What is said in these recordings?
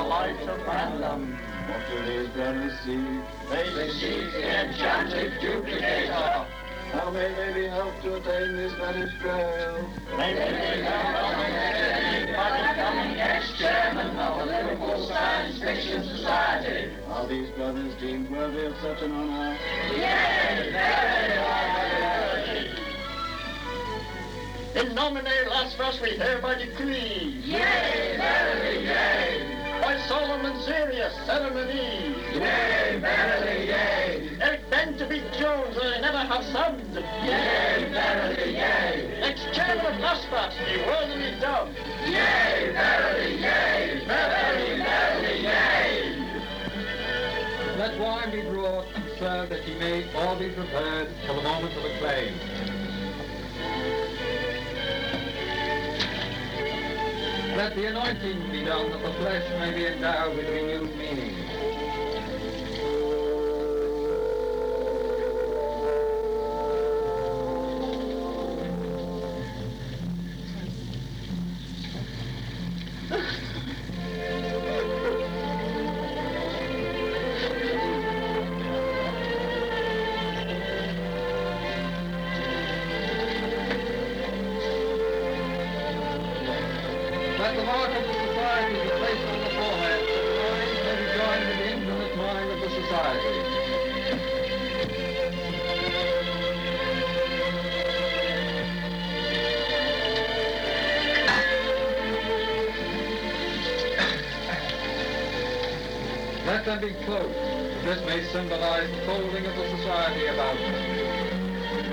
light of random. What do these brothers see? They see the enchanted duplicator. How may they be helped to attain this vanished grail? They may be helped by becoming ex-chairman of the Liverpool Science Fiction Society. Are these brothers deemed worthy of such an honor? Yea, very worthy. In nomine Lasfas we hereby decree. Yea, verily, yea. By Solomon Sirius, ceremony. Yea, verily, yea. Eric Ben to be Jones, I never have sons. Yea, verily, yea. Ex-chairman of Lasfas, be worthily dubbed. Yea, verily, yea. Verily, verily, yea. Let wine be brought and served that ye may all be prepared for the moment of acclaim. Let the anointing be done that the flesh may be endowed with renewed meaning. Let the mark of the society be placed on the forehead, that the mind may be joined with the infinite mind of the society. Let them be close. This may symbolize the folding of the society about them.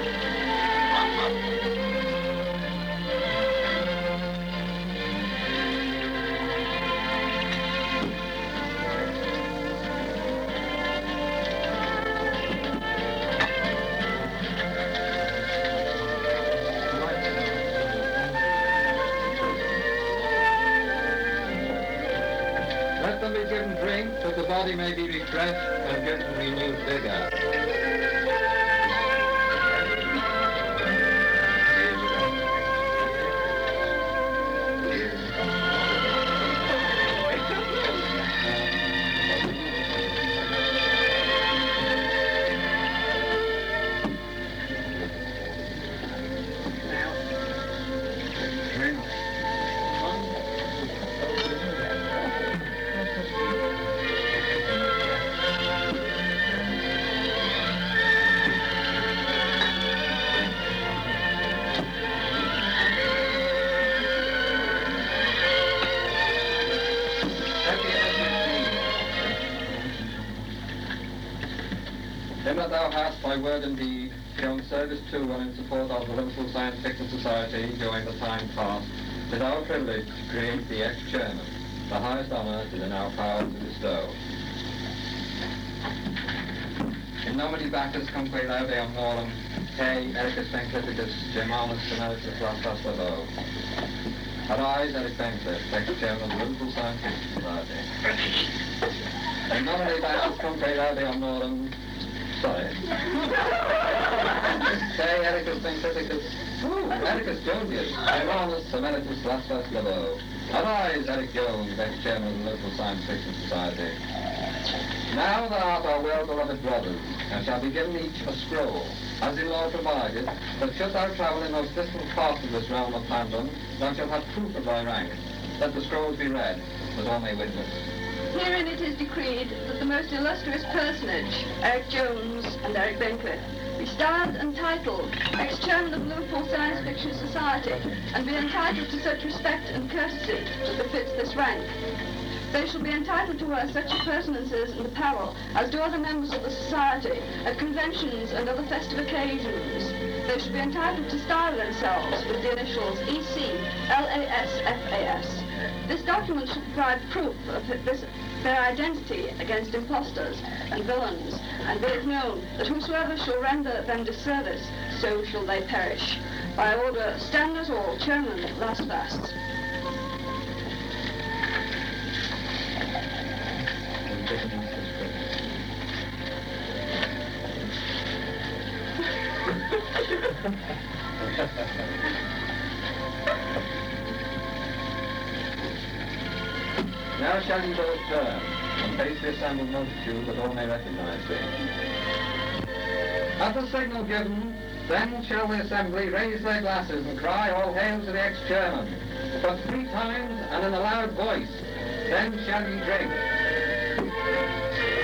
Let them be given drink, that the body may be refreshed and given renewed vigor. Them that thou hast by word and deed shown service to and in support of the Liverpool Science Fiction Society during the time past, it is our privilege to create the ex-chairman, the highest honour it is in our power to bestow. In nomine Bacchus cumque laudeam norum, te Ericus Pencliticus, Germanus Emeritus Lasfas Levo. Arise, Eric Pencliff, ex-chairman of the Liverpool Science Fiction Society. In nomine Bacchus cumque laudeam norum, sorry. Say Ericus Pencliticus, Ericus Jonius, Germanus Emeritus Lasfas Levo. Arise, Eric Jones, ex-chairman of the Liverpool Science Fiction Society. Now thou art our well-beloved brothers, and shall be given each a scroll, as the law provided, that should thou travel in those distant parts of this realm of fandom, thou shalt have proof of thy rank. Let the scrolls be read, that all may witness. Herein it is decreed that the most illustrious personage, Eric Jones and Eric Bencliffe, be styled and titled ex-chairman of the Liverpool Science Fiction Society, and be entitled to such respect and courtesy that befits this rank. They shall be entitled to wear such appurtenances and apparel as do other members of the society at conventions and other festive occasions. They shall be entitled to style themselves with the initials EC, LAS, FAS. This document shall provide proof of their identity against impostors and villains, and be it known that whosoever shall render them disservice, so shall they perish. By order, stand as all, Chairman Lasfas. Now shall shall ye both turn, and face the assembled multitude that all may recognize thee. At the signal given, then shall the assembly raise their glasses and cry, all hail to the ex-chairman. But 3 times and in a loud voice, then shall ye drink.